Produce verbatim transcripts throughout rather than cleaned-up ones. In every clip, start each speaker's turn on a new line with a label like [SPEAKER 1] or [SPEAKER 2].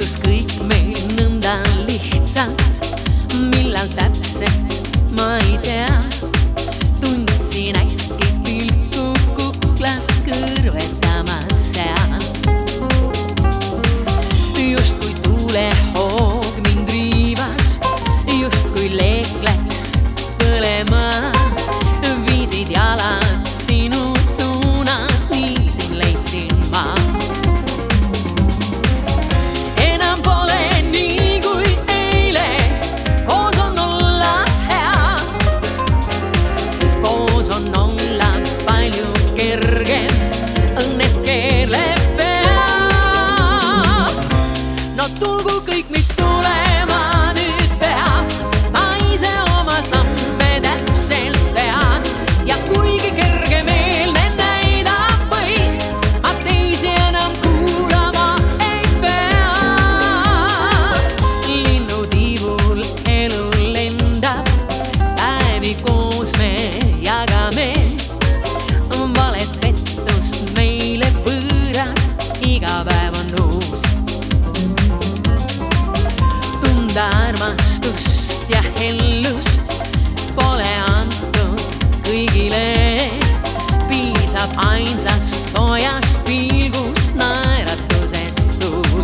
[SPEAKER 1] kõik meil nõnda lihtsalt, millal täpselt ma ei tea. Tundsin äkki pilku kuklas kõrvetamas seal. Justkui tuulehoog mind riivas, justkui leek läks põlema. Viisid jalad sinu suunas, nii sind leidsin ma. Enam pole nii kui eile, koos on olla hea. Koos on olla palju kergem, õnnest keerleb pea. No tulgu kõik, mis tulema nüüd peab, ma ise oma samme täpselt tean. Ja kuigi kergemeelne näidab või, ma teisi enam kuulama ei pea. Linnutiivul elu lendab, päevi koos me jagame. Valet pettust meile võõrad, iga päev on uus. Tunda armastust ja hellust pole antud kõigile. Piisab ainsast soojast pilgust naeratusest sul.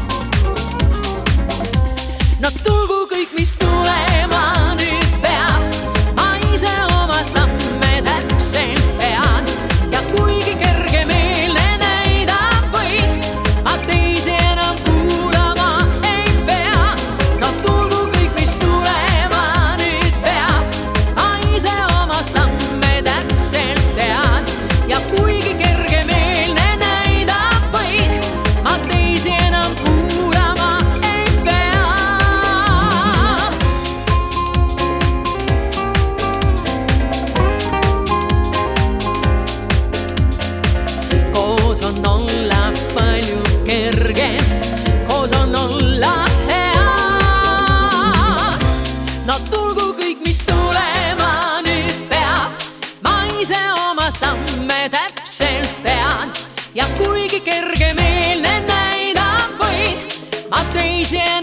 [SPEAKER 1] No tulgu kõik, mis tulema nüüd peab, ma ise oma samme täpselt tean. Ja kuigi kergemeelne näidab või, ma teisi enam kuulama ei pea. No tulgu kõik, mis tulema nüüd peab, ma ise oma samme täpselt tean. Ja kuigi kergemeelne näidab või, ma teisi enam kuulama ei pea. Koos on olla palju kergem, koos on olla hea. No tulgu kõik, mis tulema nüüd peab, ma ise oma samme täpselt tean. Ja kuigi kergemeelne näidab või, ma teisi